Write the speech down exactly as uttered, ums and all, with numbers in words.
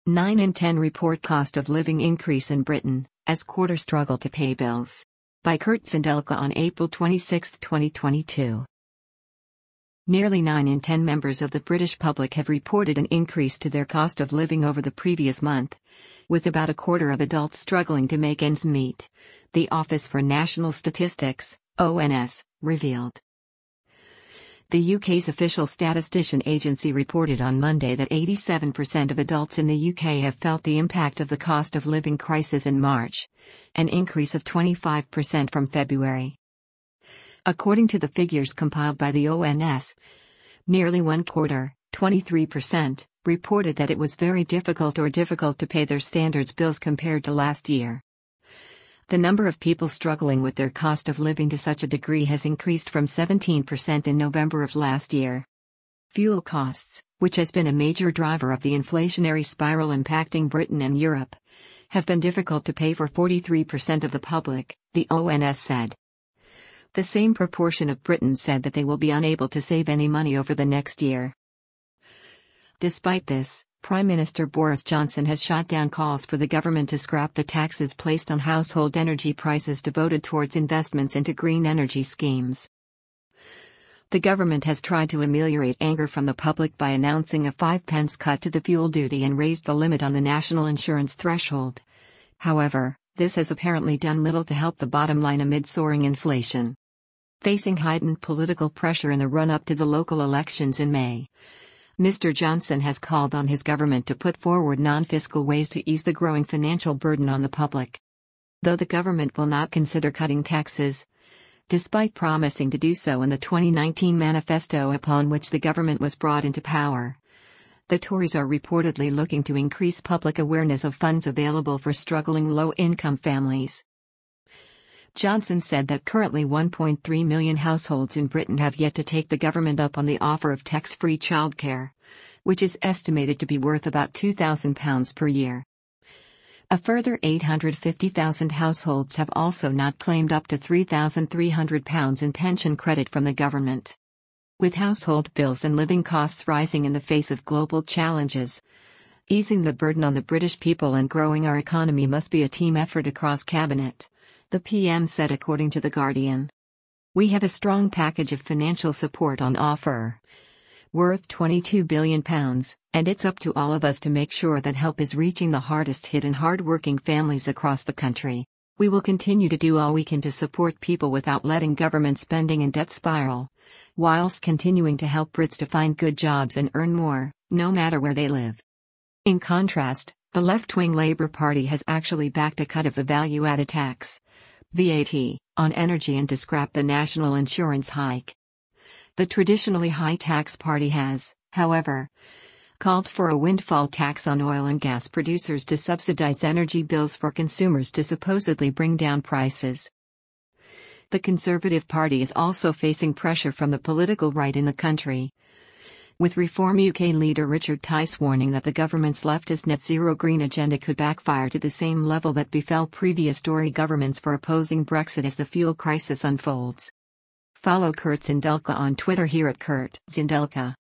nine in ten report cost of living increase in Britain, as quarter struggle to pay bills. By Kurt Zindelka on April twenty-sixth, twenty twenty-two. Nearly nine in ten members of the British public have reported an increase to their cost of living over the previous month, with about a quarter of adults struggling to make ends meet, the Office for National Statistics, O N S, revealed. The U K's official statistician agency reported on Monday that eighty-seven percent of adults in the U K have felt the impact of the cost of living crisis in March, an increase of twenty-five percent from February. According to the figures compiled by the O N S, nearly one quarter, twenty-three percent, reported that it was very difficult or difficult to pay their standards bills compared to last year. The number of people struggling with their cost of living to such a degree has increased from seventeen percent in November of last year. Fuel costs, which has been a major driver of the inflationary spiral impacting Britain and Europe, have been difficult to pay for forty-three percent of the public, the O N S said. The same proportion of Britons said that they will be unable to save any money over the next year. Despite this, Prime Minister Boris Johnson has shot down calls for the government to scrap the taxes placed on household energy prices devoted towards investments into green energy schemes. The government has tried to ameliorate anger from the public by announcing a five pence cut to the fuel duty and raised the limit on the national insurance threshold. However, this has apparently done little to help the bottom line amid soaring inflation. Facing heightened political pressure in the run-up to the local elections in May, Mister Johnson has called on his government to put forward non-fiscal ways to ease the growing financial burden on the public. Though the government will not consider cutting taxes, despite promising to do so in the twenty nineteen manifesto upon which the government was brought into power, the Tories are reportedly looking to increase public awareness of funds available for struggling low-income families. Johnson said that currently one point three million households in Britain have yet to take the government up on the offer of tax-free childcare, which is estimated to be worth about two thousand pounds per year. A further eight hundred fifty thousand households have also not claimed up to three thousand three hundred pounds in pension credit from the government. With household bills and living costs rising in the face of global challenges, easing the burden on the British people and growing our economy must be a team effort across cabinet, the P M said according to The Guardian. We have a strong package of financial support on offer, worth twenty-two billion pounds, and it's up to all of us to make sure that help is reaching the hardest hit and hard-working families across the country. We will continue to do all we can to support people without letting government spending and debt spiral, whilst continuing to help Brits to find good jobs and earn more, no matter where they live. In contrast, the left-wing Labour Party has actually backed a cut of the value-added tax, V A T, on energy and to scrap the national insurance hike. The traditionally high-tax party has, however, called for a windfall tax on oil and gas producers to subsidize energy bills for consumers to supposedly bring down prices. The Conservative Party is also facing pressure from the political right in the country, with Reform U K leader Richard Tice warning that the government's leftist net-zero green agenda could backfire to the same level that befell previous Tory governments for opposing Brexit as the fuel crisis unfolds. Follow Kurt Zindelka on Twitter here at Kurt Zindelka.